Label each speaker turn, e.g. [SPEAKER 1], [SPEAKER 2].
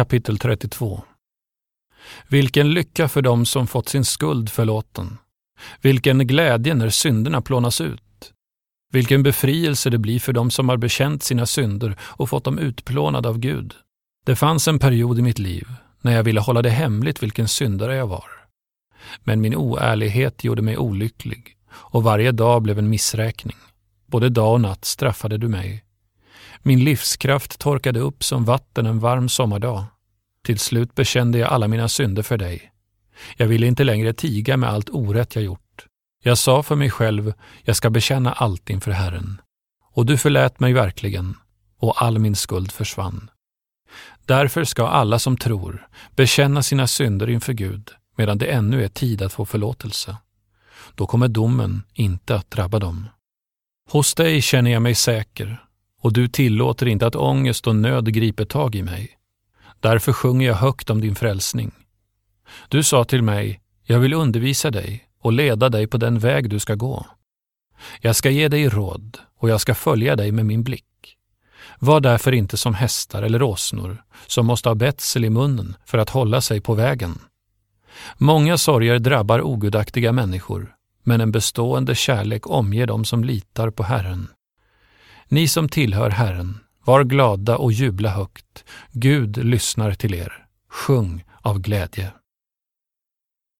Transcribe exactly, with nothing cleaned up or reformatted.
[SPEAKER 1] Kapitel trettiotvå. Vilken lycka för dem som fått sin skuld förlåten. Vilken glädje när synderna plånas ut. Vilken befrielse det blir för dem som har bekänt sina synder och fått dem utplånade av Gud. Det fanns en period i mitt liv när jag ville hålla det hemligt vilken syndare jag var. Men min oärlighet gjorde mig olycklig och varje dag blev en missräkning. Både dag och natt straffade du mig. Min livskraft torkade upp som vatten en varm sommardag. Till slut bekände jag alla mina synder för dig. Jag ville inte längre tiga med allt orätt jag gjort. Jag sa för mig själv, jag ska bekänna allt inför Herren. Och du förlät mig verkligen, och all min skuld försvann. Därför ska alla som tror bekänna sina synder inför Gud, medan det ännu är tid att få förlåtelse. Då kommer domen inte att drabba dem. Hos dig känner jag mig säker, och du tillåter inte att ångest och nöd griper tag i mig. Därför sjunger jag högt om din frälsning. Du sa till mig, jag vill undervisa dig och leda dig på den väg du ska gå. Jag ska ge dig råd och jag ska följa dig med min blick. Var därför inte som hästar eller åsnor som måste ha betsel i munnen för att hålla sig på vägen. Många sorger drabbar ogudaktiga människor, men en bestående kärlek omger dem som litar på Herren. Ni som tillhör Herren, var glada och jubla högt. Gud lyssnar till er. Sjung av glädje.